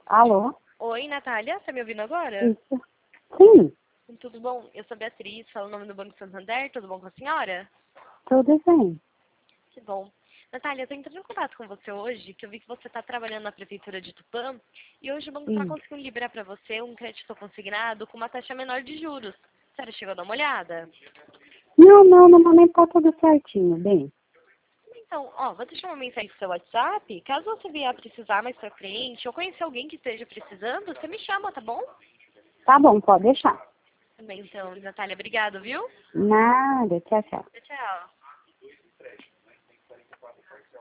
Alô? Oi, Natália, tá me ouvindo agora? Isso. Sim, Tudo bom? Eu sou Beatriz, falo o nome do Banco Santander, tudo bom com a senhora? tudo bem. Que bom. Natália, eu tô entrando em contato com você hoje, que eu vi que você está trabalhando na Prefeitura de Tupã, e hoje o banco está Sim. conseguindo liberar para você um crédito consignado com uma taxa menor de juros. A senhora chegou a dar uma olhada? Não, mas nem tá tudo certinho, bem. Então, ó, vou deixar uma mensagem no seu WhatsApp. Caso você vier a precisar mais pra frente, ou conhecer alguém que esteja precisando, você me chama, tá bom? Tá bom, pode deixar. Também, então, Natália, obrigado, viu? Nada, tchau, tchau. Tchau.